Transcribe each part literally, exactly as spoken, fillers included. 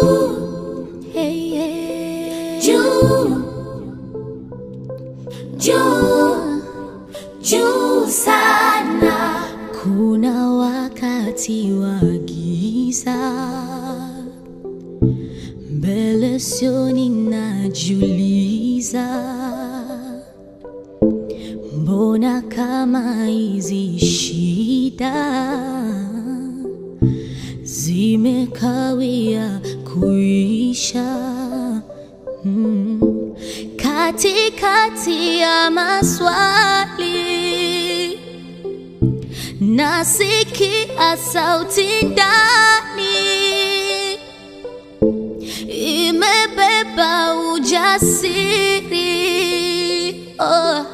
hey, yeah. Juu, juu, juu sana. Kuna wakati wa giza, mbele sioni najiuliza, mbona kama hizi shida zimekawia kuisha. mm. Kati kati ya maswali nasikia sauti ndani, imebeba ujasiri, oh,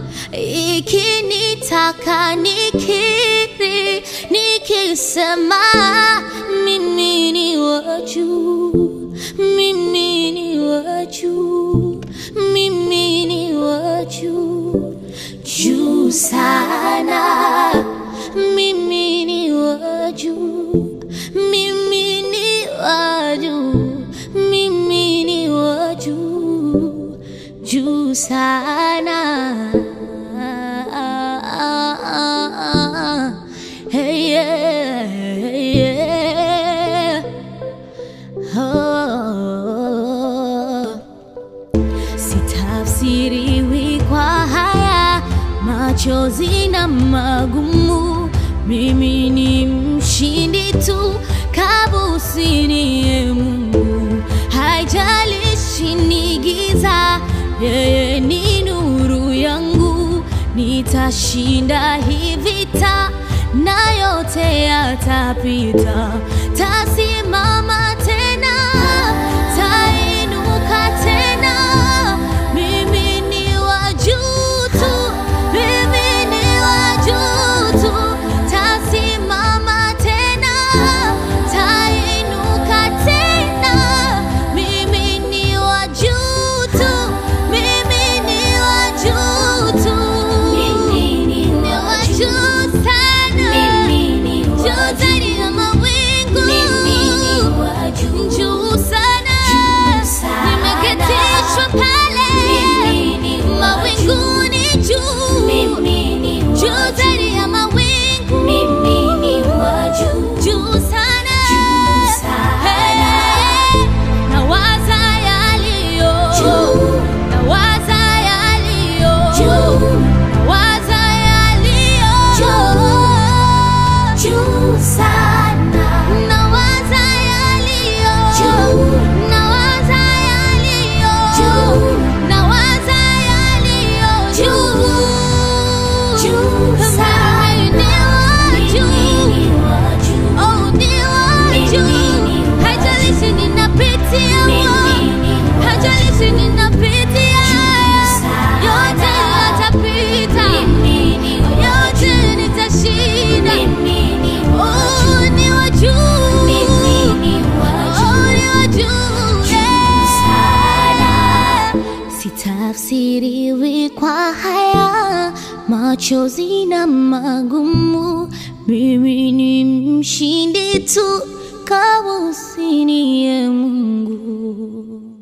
ikinitaka nikiri, nikisema mimi ni wa juu, mimi ni wa juu, mimi ni wa juu, juu sana. Mimi ni wa juu, mimi ni wa juu, mimi ni wa juu, juu sana. Hey, yeah, yeah. Oh. Sitafsiriwi kwa haya machozi na magumu, mimi ni mshindi tu, kabusini ye Mungu. Haijalishi ni giza, yeye ni nuru yangu. Nitashinda hii vita na yote yatapita. Tasimama tena, tainuka tena. Mimi ni wa juu tu, mimi ni wa juu tu. Tasimama tena, tainuka tena. Mimi ni wa juu tu, mimi ni wa juu tu. Mimi ni wa juu sana, juu zaidi ya mawingu. Juu sana, nimeketishwa pale mawinguni juu, juu zaidi ya mawingu. Juu sana, hey, nawaza yaliyo, nawaza yaliyo, nawaza yaliyo juu sana. Nawaza yaliyo, nawaza yaliyo, nawaza yaliyo juu sana. Ni wa juu, oh, ni wa juu. Haijalishi ninapitia wapi, haijalishi ninapitia, yote yatapita, yote nitashinda. Oh, ni wa juu, oh, ni wa juu, yeah. Sitafsiriwi kwa haya machozi na magumu, mimi ni mshindi tu, kabusini ye Mungu.